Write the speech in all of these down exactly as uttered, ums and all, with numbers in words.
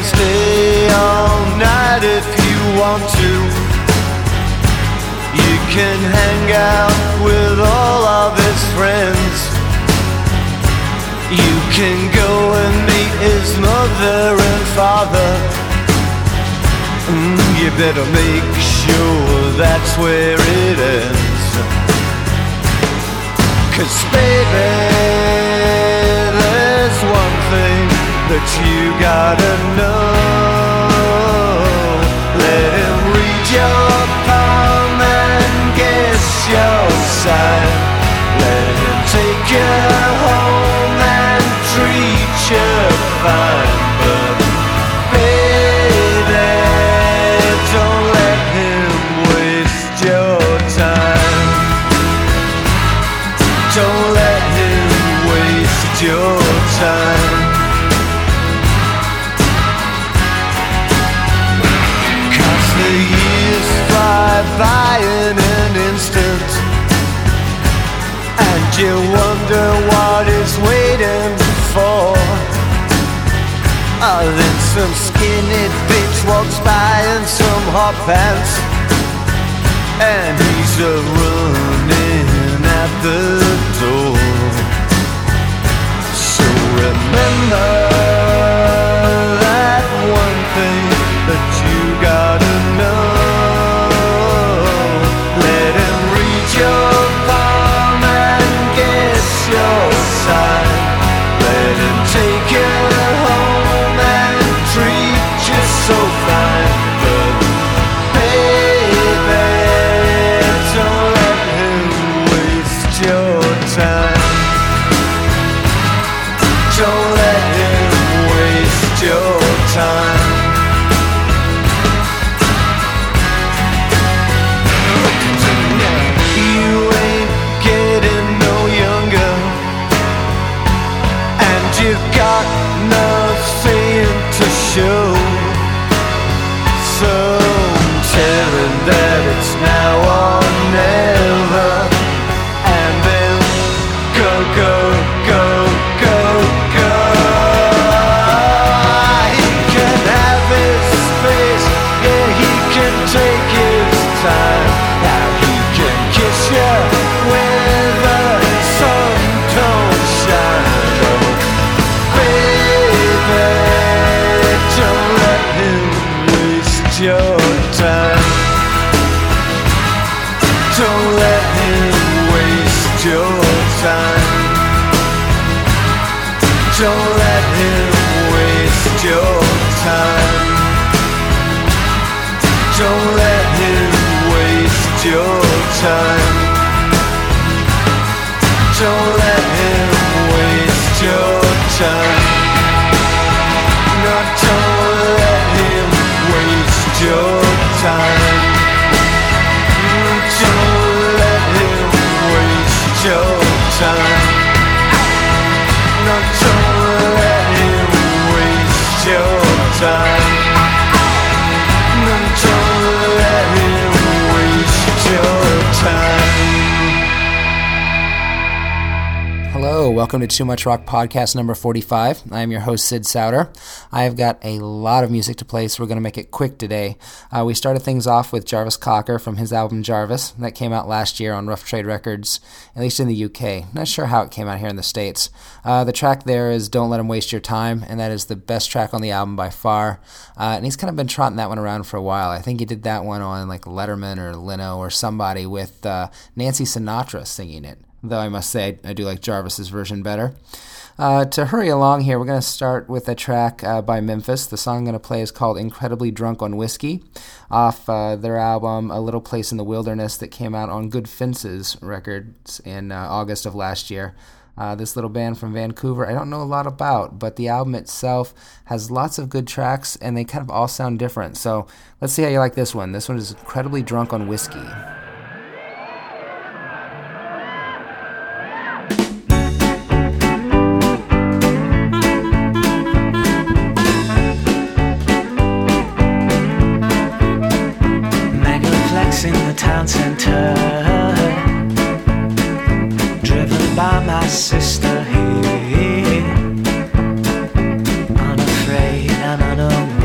can stay all night if you want to. You can hang out with all of his friends. You can go and meet his mother and father. Mm, you better make sure that's where it ends. 'Cause baby, there's one thing that you gotta know. Let him read your palm and guess your sign. Let him take you home and treat you fine. But baby, don't let him waste your time. Don't let him waste your time. 'Cause the years fly by in an instant, and you wonder what he's waiting for. Oh, then some skinny bitch walks by in some hot pants, and he's a running at the door. So remember that one thing that you gotta know. Let him read your palm and guess your sign. Let him take you home and treat you so fine. But baby, don't let him waste your time. Don't let him waste your time. You ain't getting no younger, and you've got nothing to show. So tell him that it's now or never, and then go, go, go, go, go. He can have his space, yeah, he can take his time. Now he can kiss you when the sun don't shine. Oh, baby, don't let him waste your time. Don't let him waste your time. Don't let him waste your time. Don't let him waste your time. Don't let him waste your time. No, don't let him waste your time. Don't let him waste your time. No, don't let him waste your time. No, don't let him waste your time. Hello, welcome to Too Much Rock Podcast number forty-five. I am your host, Sid Souter. I have got a lot of music to play, so we're going to make it quick today. Uh, we started things off with Jarvis Cocker from his album Jarvis. That came out last year on Rough Trade Records, at least in the U K. Not sure how it came out here in the States. Uh, the track there is Don't Let Him Waste Your Time, and that is the best track on the album by far. Uh, and he's kind of been trotting that one around for a while. I think he did that one on like Letterman or Leno or somebody with uh, Nancy Sinatra singing it. Though I must say I do like Jarvis's version better. Uh, to hurry along here, we're going to start with a track uh, by Memphis. The song I'm going to play is called Incredibly Drunk on Whiskey, off uh, their album A Little Place in the Wilderness that came out on Good Fences Records in uh, August of last year. Uh, this little band from Vancouver, I don't know a lot about, but the album itself has lots of good tracks, and they kind of all sound different. So let's see how you like this one. This one is Incredibly Drunk on Whiskey. In the town centre, driven by my sister here, unafraid and unaware.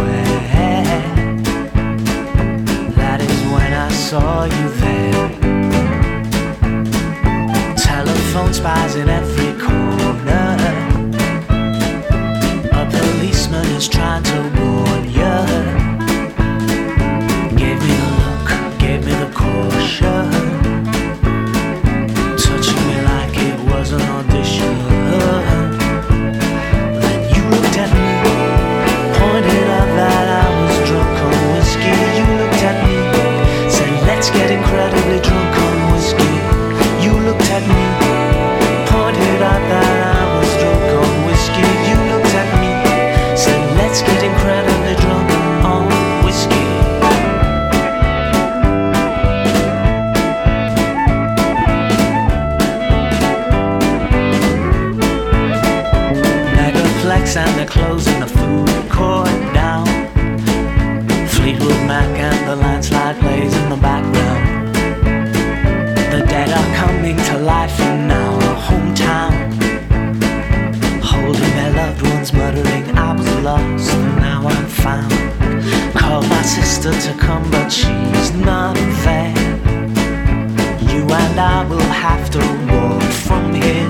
and I will have to walk from here.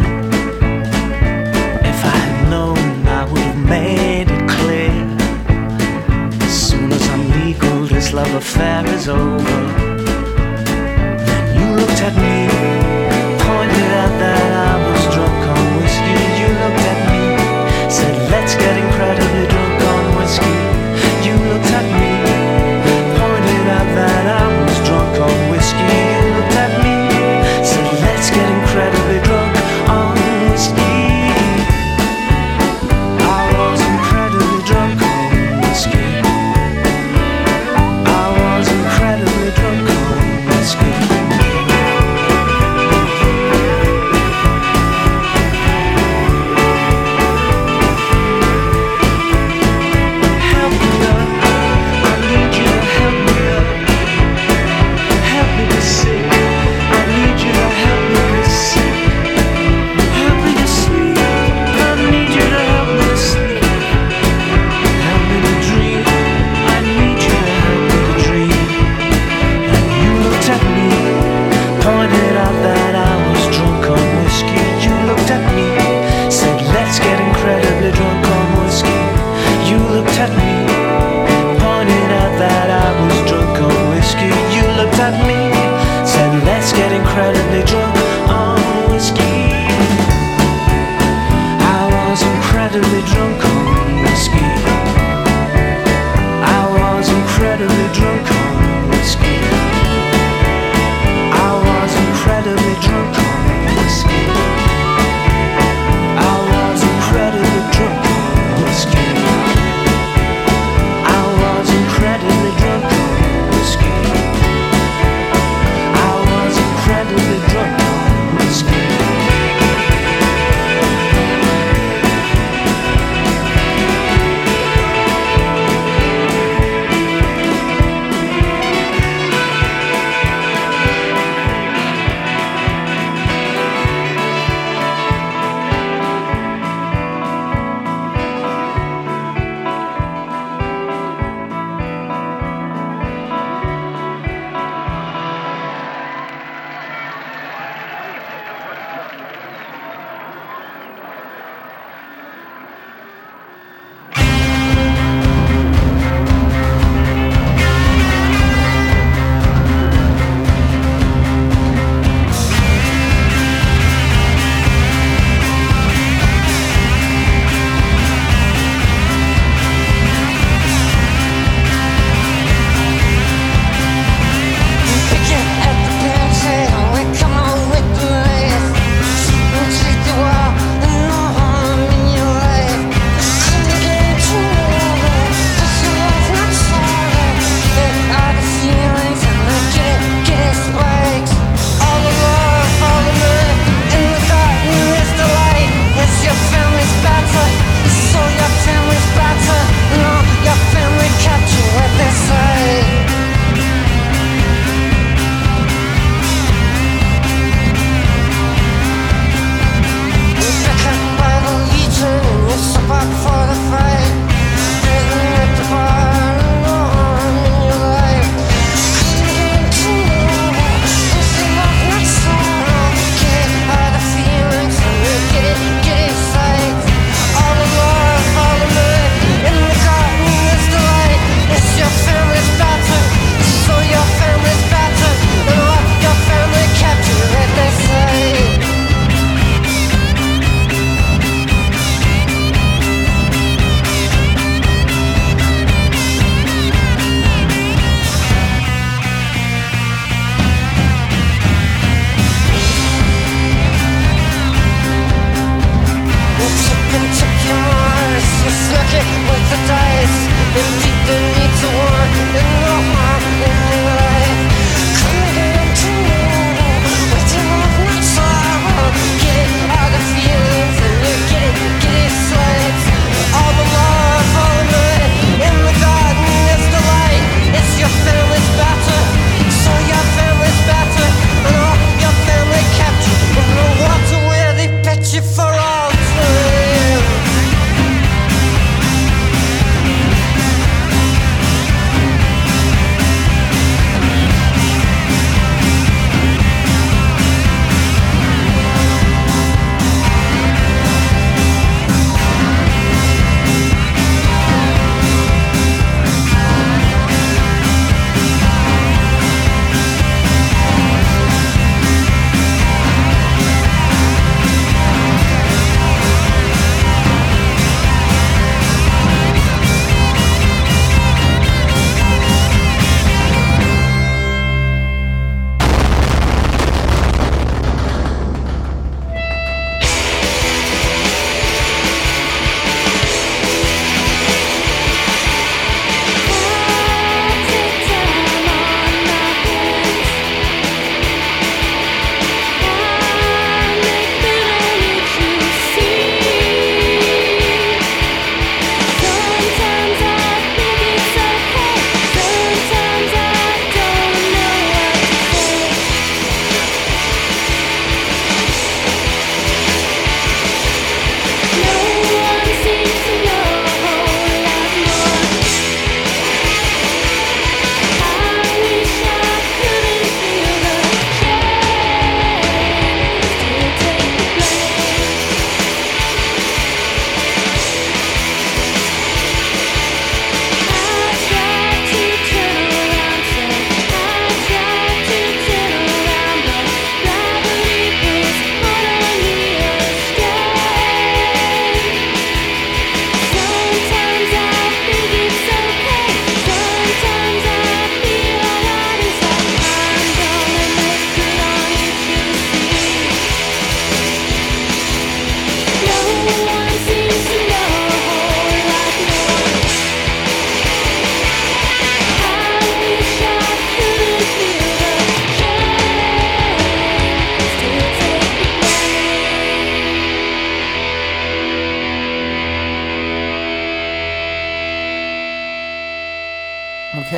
If I had known, I would have made it clear. As soon as I'm legal, this love affair is over. Then you looked at me, pointed out that I was drunk on whiskey. You looked at me, said let's get incredibly drunk on whiskey. You looked at me, pointed out that I was drunk on whiskey. You looked at me, said let's get incredibly drunk on whiskey. I was incredibly drunk on whiskey. I was incredibly drunk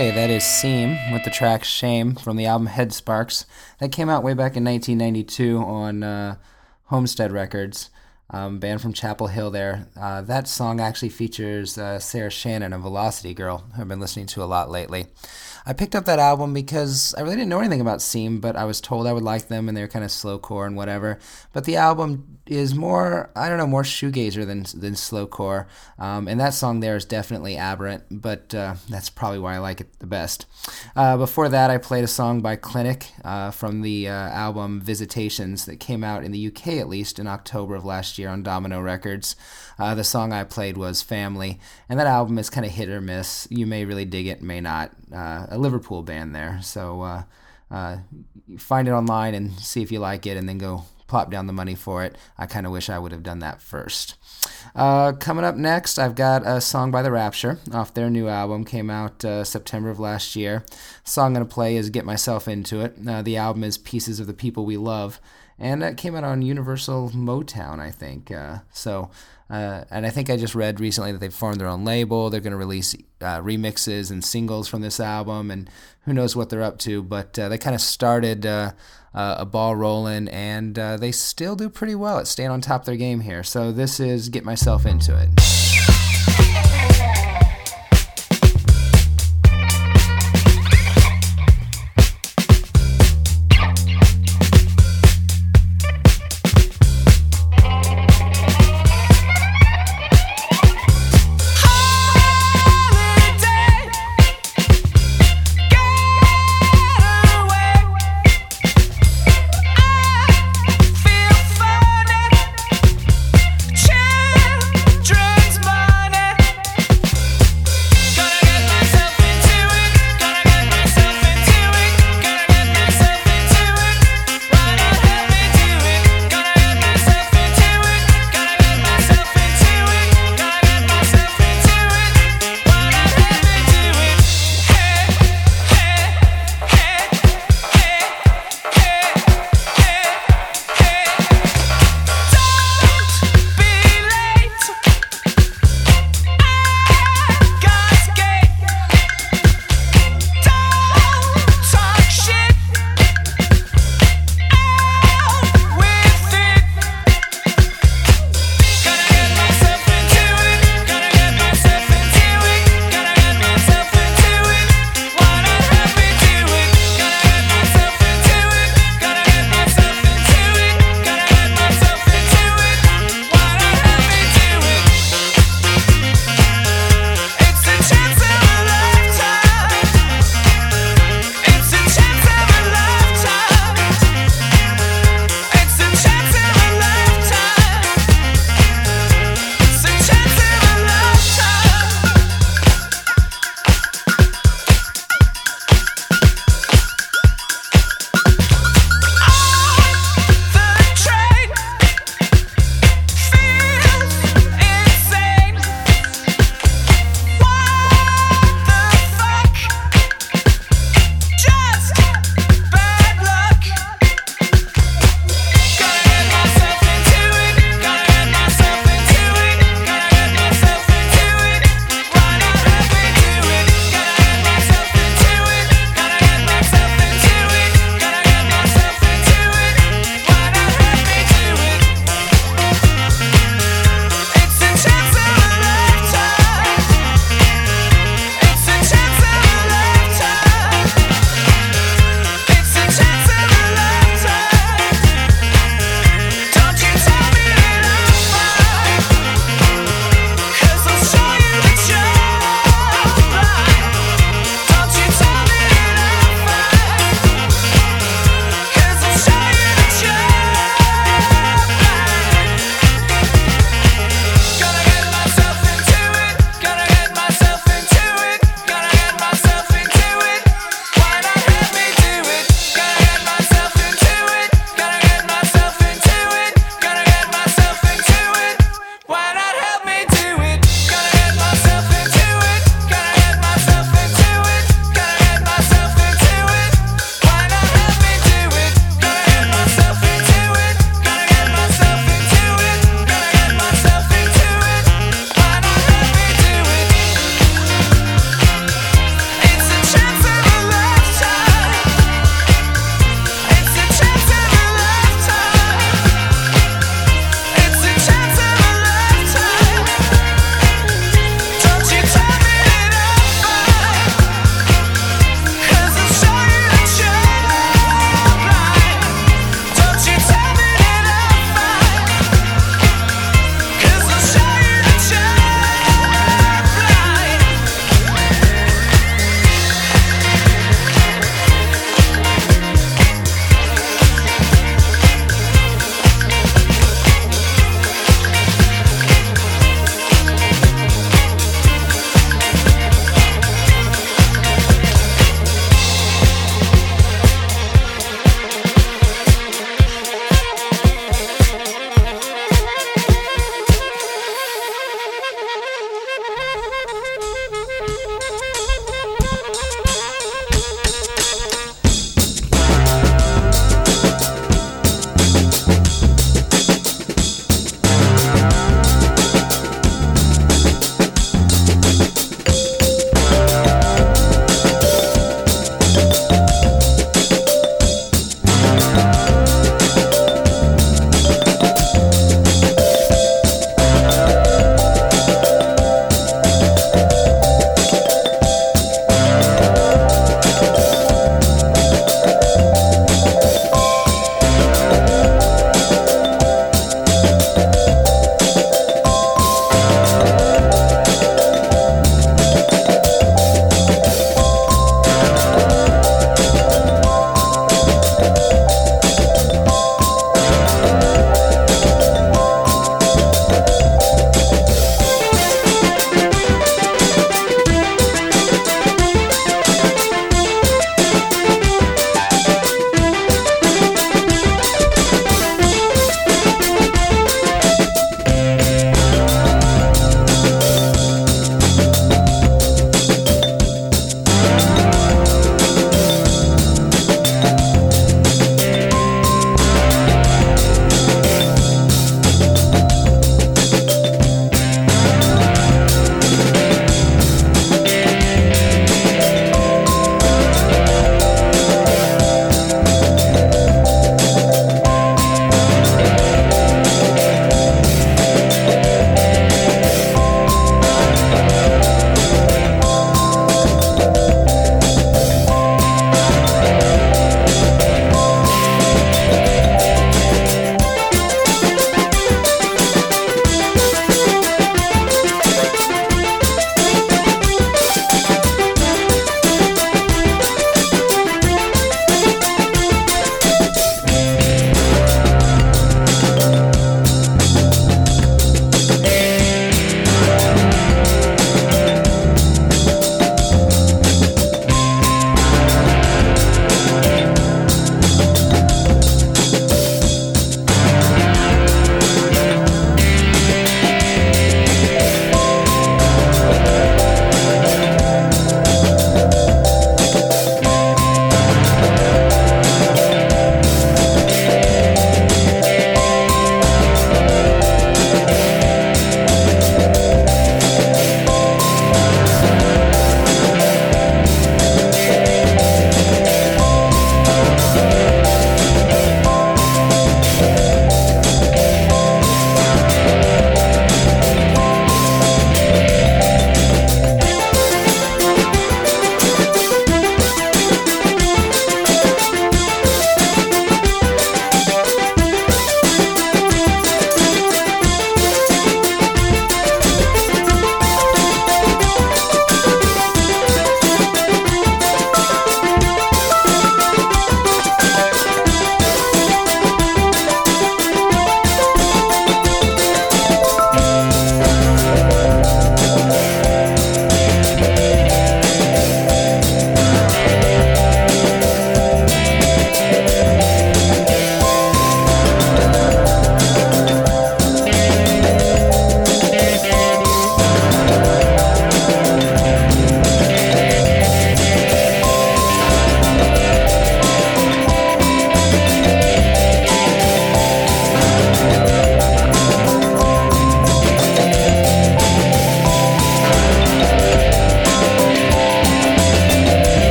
Okay, that is Seam with the track Shame from the album Head Sparks. That came out way back in nineteen ninety-two on uh, Homestead Records, um, band from Chapel Hill there. Uh, that song actually features uh, Sarah Shannon, a Velocity girl, who I've been listening to a lot lately. I picked up that album because I really didn't know anything about Seam, but I was told I would like them, and they were kind of slowcore and whatever. But the album is more, I don't know, more shoegazer than than slowcore, um, and that song there is definitely aberrant, but uh, that's probably why I like it the best. Uh, before that, I played a song by Clinic uh, from the uh, album Visitations that came out in the U K, at least, in October of last year on Domino Records. Uh, the song I played was Family, and that album is kind of hit or miss. You may really dig it, may not. Uh, a Liverpool band there, so uh, uh, find it online and see if you like it, and then go plop down the money for it. I kind of wish I would have done that first. Uh, coming up next, I've got a song by The Rapture off their new album. Came out uh, September of last year. The song I'm going to play is Get Myself Into It. Uh, the album is Pieces of the People We Love, and it came out on Universal Motown, I think. Uh, so, uh, and I think I just read recently that they've formed their own label. They're going to release uh, remixes and singles from this album, and who knows what they're up to. But uh, they kind of started uh, uh, a ball rolling, and uh, they still do pretty well at staying on top of their game here. So this is Get Myself Into It. Children's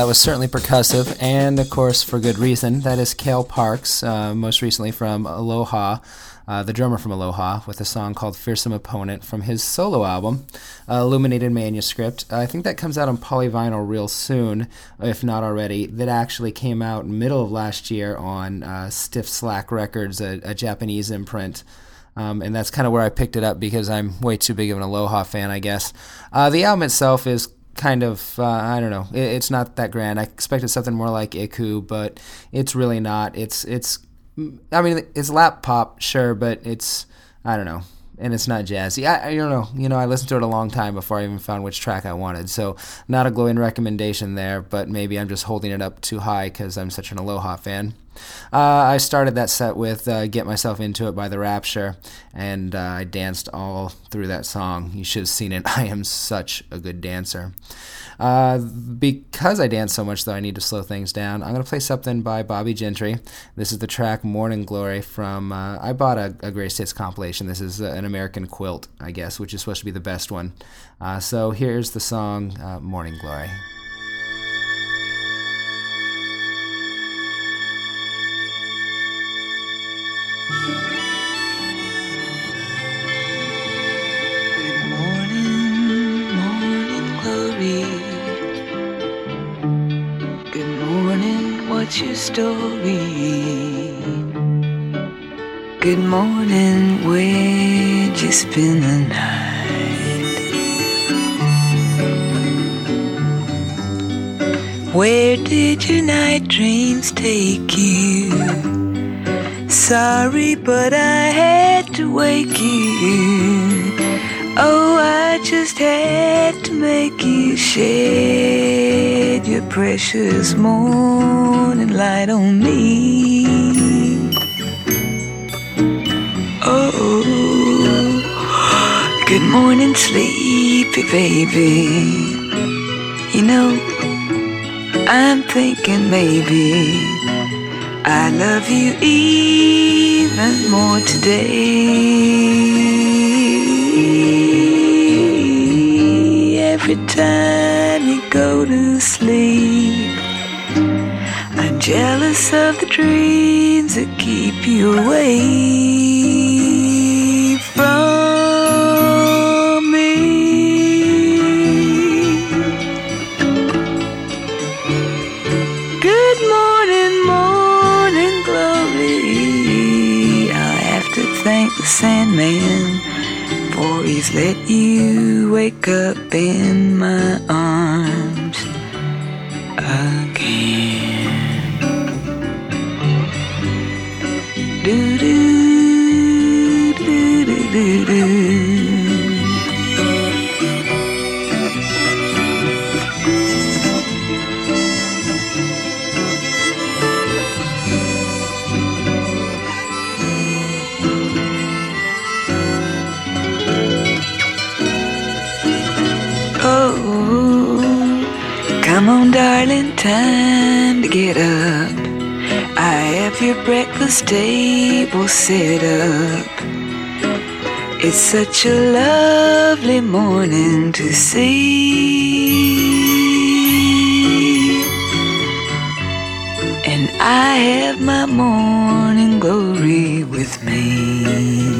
that was certainly percussive, and of course for good reason. That is Cale Parks, uh, most recently from Aloha, uh, the drummer from Aloha, with a song called Fearsome Opponent from his solo album, uh, Illuminated Manuscript. Uh, I think that comes out on polyvinyl real soon, if not already. That actually came out middle of last year on uh, Stiff Slack Records, a, a Japanese imprint. Um, and that's kind of where I picked it up because I'm way too big of an Aloha fan, I guess. Uh, the album itself is kind of, uh, I don't know, it, it's not that grand. I expected something more like Iku, but it's really not. It's, it's, I mean, it's lap pop, sure, but it's, I don't know, and it's not jazzy. I, I don't know, you know, I listened to it a long time before I even found which track I wanted, so not a glowing recommendation there, but maybe I'm just holding it up too high because I'm such an Aloha fan. Uh, I started that set with uh, Get Myself Into It by The Rapture, and uh, I danced all through that song. You should have seen it. I am such a good dancer. Uh, because I dance so much, though, I need to slow things down. I'm going to play something by Bobby Gentry. This is the track Morning Glory from, uh, I bought a, a Greatest Hits compilation. This is an American Quilt, I guess, which is supposed to be the best one. Uh, so here's the song uh, Morning Glory. What's your story? Good morning, where'd you spend the night? Where did your night dreams take you? Sorry, but I had to wake you. Oh, I just had to make you shed your precious morning light on me. Oh, good morning, sleepy baby. You know, I'm thinking maybe I love you even more today. Every time you go to sleep, I'm jealous of the dreams that keep you away from me. Good morning, morning glory. I'll have to thank the Sandman, for he's let you wake up in my arms again. Do do do do do do. Come on, darling, time to get up. I have your breakfast table set up. It's such a lovely morning to see, and I have my morning glory with me.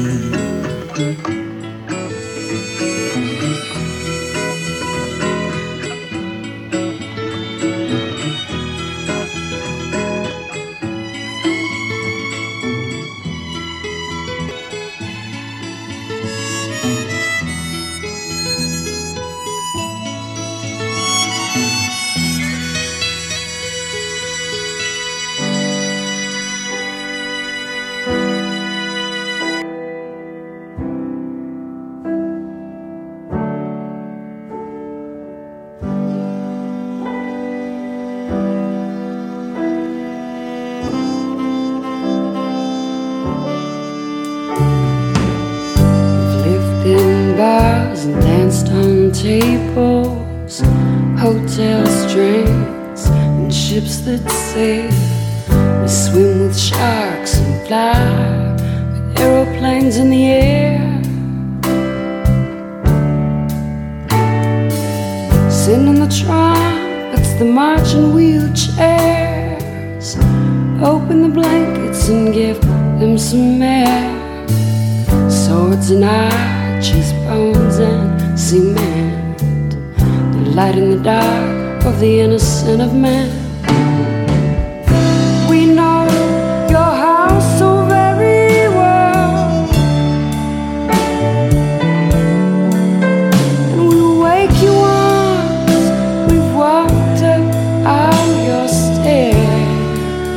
And danced on tables, hotel streets, and ships that sail. We swim with sharks and fly with aeroplanes in the air. Sending the trumpets the marching wheelchairs. Open the blankets and give them some air. Swords and arches, bones and cement, the light in the dark of the innocent of men. We know your house so very well, and we'll wake you once we've walked up out your stairs.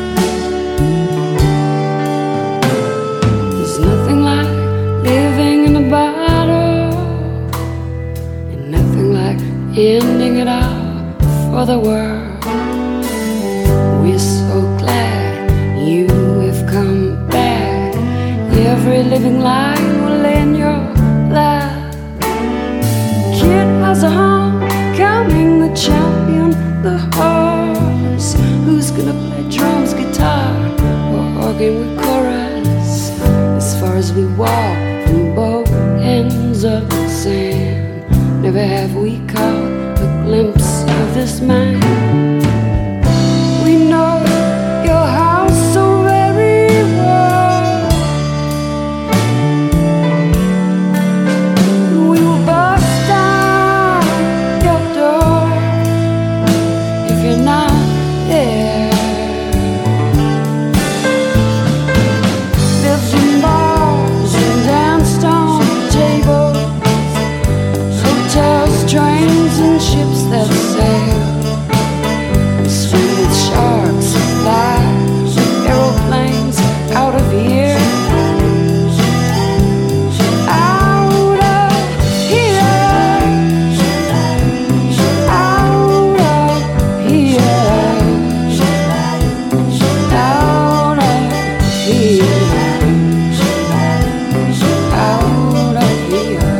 There's nothing like living in a bottle, and nothing like ending it all for the world. We're so glad you have come back. Every living line will in your lap. Kid has a homecoming, the champion, the horse. Who's gonna play drums, guitar, or organ with chorus? As far as we walk from both ends of the sand, never have we caught a glimpse of this man. We know your house so very well. We will bust down your door if you're not there. Lives in bars and danced on tables, hotels, trains, and ships that sail. We swim with sharks and fly with aeroplanes out of here. Out of here. Out of here. Out of here. Out of here.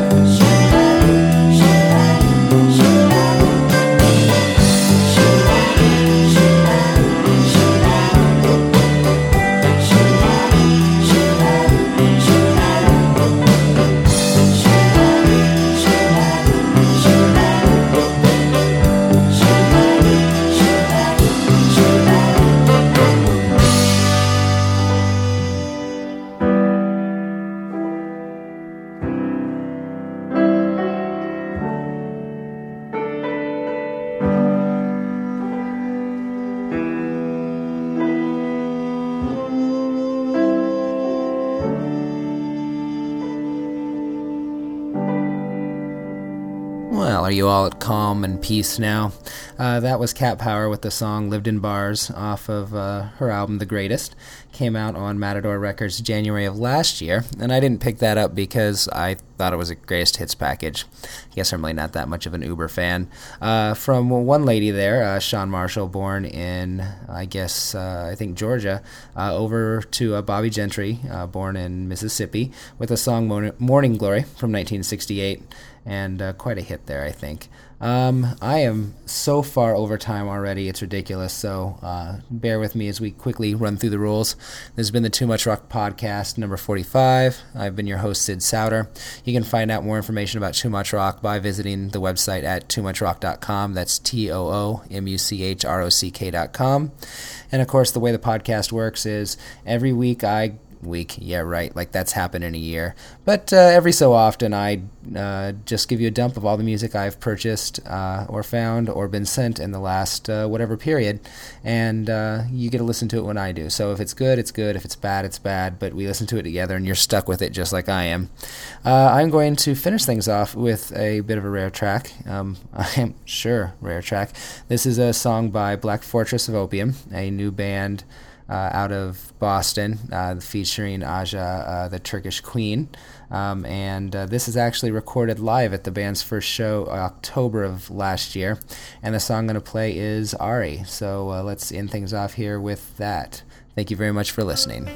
Well, are you all at calm and peace now? Uh, that was Cat Power with the song Lived in Bars off of uh, her album The Greatest. Came out on Matador Records January of last year, and I didn't pick that up because I thought it was a greatest hits package. I guess I'm really not that much of an Uber fan. Uh, from one lady there, uh, Sean Marshall, born in, I guess, uh, I think Georgia, uh, over to uh, Bobby Gentry, uh, born in Mississippi, with the song Morning Glory from nineteen sixty-eight. And uh, quite a hit there, I think. Um, I am so far over time already, it's ridiculous, so uh, bear with me as we quickly run through the rules. This has been the Too Much Rock Podcast, number forty-five. I've been your host, Sid Souter. You can find out more information about Too Much Rock by visiting the website at too much rock dot com. That's T O O M U C H R O C K dot com. And, of course, the way the podcast works is every week I... week, yeah, right, like that's happened in a year. But uh, every so often I uh, just give you a dump of all the music I've purchased uh, or found or been sent in the last uh, whatever period, and uh, you get to listen to it when I do. So if it's good, it's good. If it's bad, it's bad. But we listen to it together, and you're stuck with it just like I am. Uh, I'm going to finish things off with a bit of a rare track. Um, I am sure rare track. This is a song by Black Fortress of Opium, a new band Uh, out of Boston, uh, featuring Aja, uh, the Turkish Queen. Um, and uh, this is actually recorded live at the band's first show, October of last year. And the song I'm going to play is Ari. So uh, let's end things off here with that. Thank you very much for listening.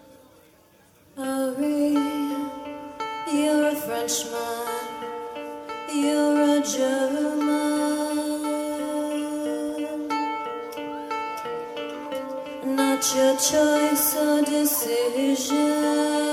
You're a Frenchman not your choice or decision.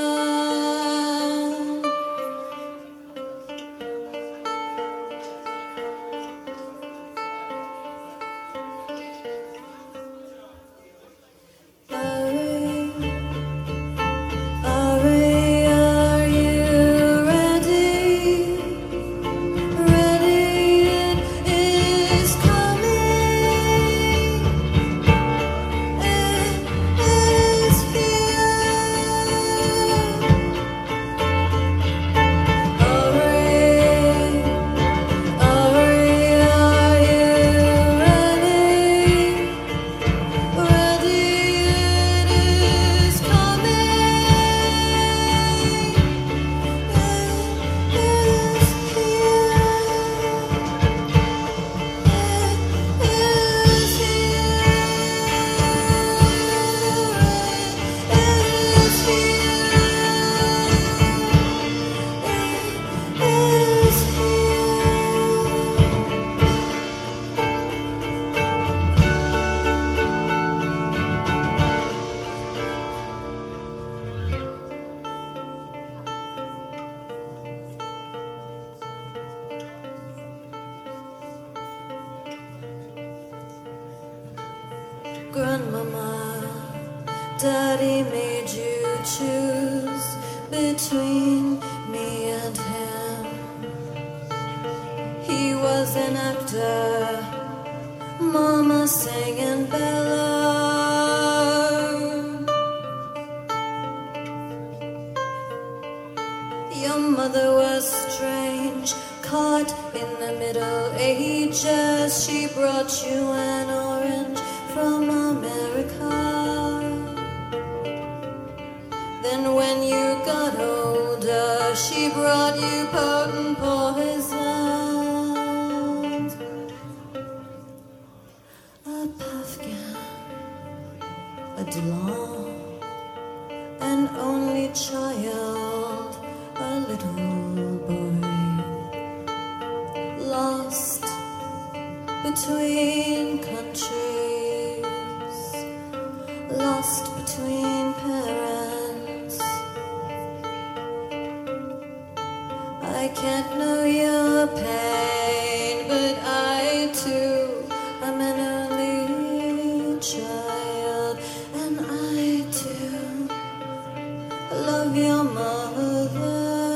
Grandmama, Daddy made you choose between me and him. He was an actor, Mama sang in Bella. Your mother was strange, caught in the Middle Ages. She brought you an orange from America. Then when you got older, she brought you potent poisons. A Afghan, a Delon, an only child, a little boy, lost between countries, lost between parents. I can't know your pain, but I too am an only child, and I too love your mother.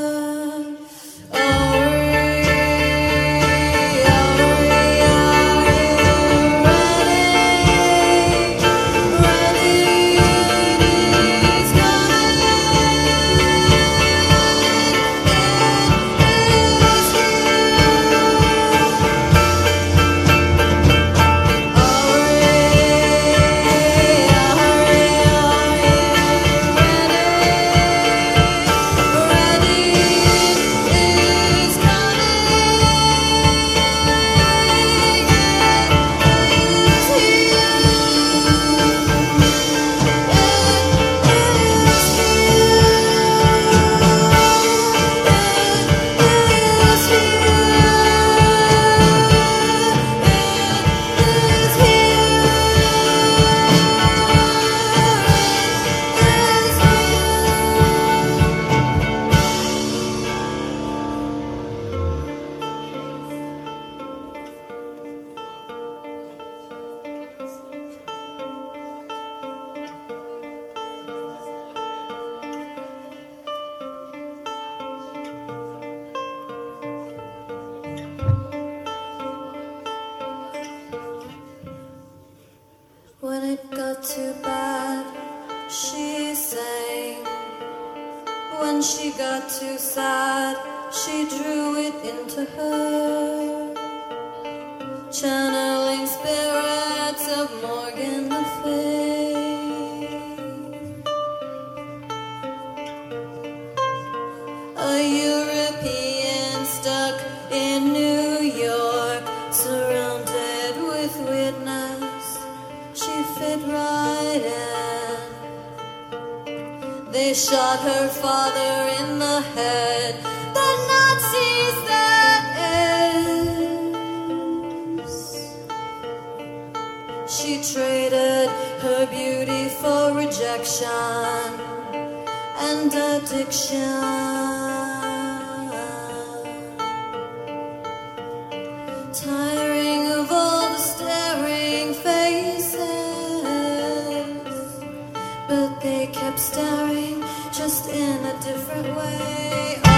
When it got too bad, she sang. When she got too sad, she drew it into her, channeling spirits of Morgan Le Fay. A European stuck in New York, surrounded with weirdness, she fit right in. They shot her father in the head, the Nazis that is. She she traded her beauty for rejection and addiction. Tiring of all the staring faces, but they kept staring just in a different way.